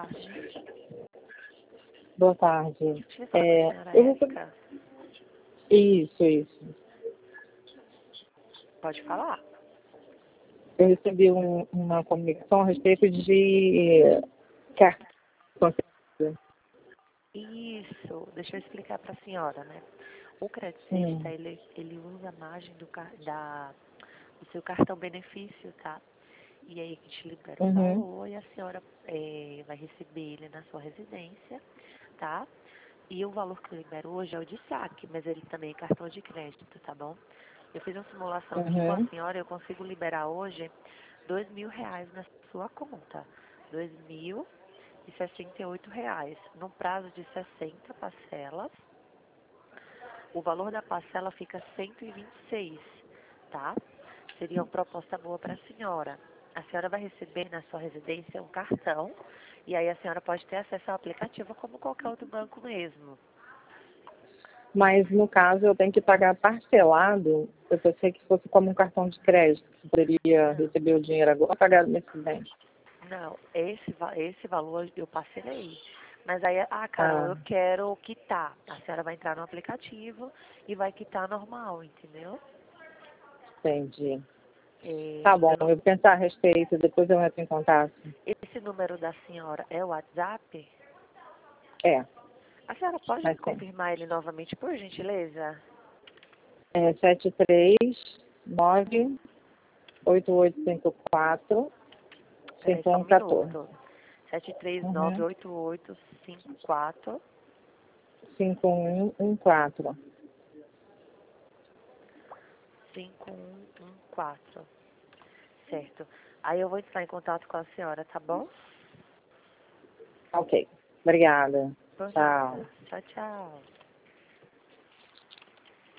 tarde. Boa tarde. Deixa eu falar com a senhora Eu recebi... Érica. Isso. Pode falar. Eu recebi uma comunicação a respeito de cartão. Isso. Deixa eu explicar para a senhora, né? O Credicesta, Sim. ele usa a margem do seu cartão benefício, tá? E aí a gente libera o Uhum. valor e a senhora vai receber ele na sua residência, tá? E o valor que eu libero hoje é o de saque, mas ele também é cartão de crédito, tá bom? Eu fiz uma simulação aqui com a Uhum. senhora, eu consigo liberar hoje R$ 2.000 na sua conta. R$ 2.068, num prazo de 60 parcelas. O valor da parcela fica 126, tá? Seria uma proposta boa para a senhora. A senhora vai receber na sua residência um cartão e aí a senhora pode ter acesso ao aplicativo como qualquer outro banco mesmo. Mas, no caso, eu tenho que pagar parcelado. Eu pensei que fosse como um cartão de crédito, que poderia Não, receber o dinheiro agora e pagar no mês que vem. não, esse valor eu parcelei. Mas aí, Carol, Ah, eu quero quitar. A senhora vai entrar no aplicativo e vai quitar normal, entendeu? entendi. É, Tá bom, eu não, eu vou pensar a respeito, depois eu entro em contato. esse número da senhora é o WhatsApp? É, A senhora pode me mas tem. confirmar ele novamente, por gentileza? É 739-8854-5114. Peraí, só um minuto. Uhum. 739-8854. 5114. 5114. Certo. Aí eu vou entrar em contato com a senhora, tá bom? Ok. Obrigada. Por Tchau. nada. Tchau, tchau.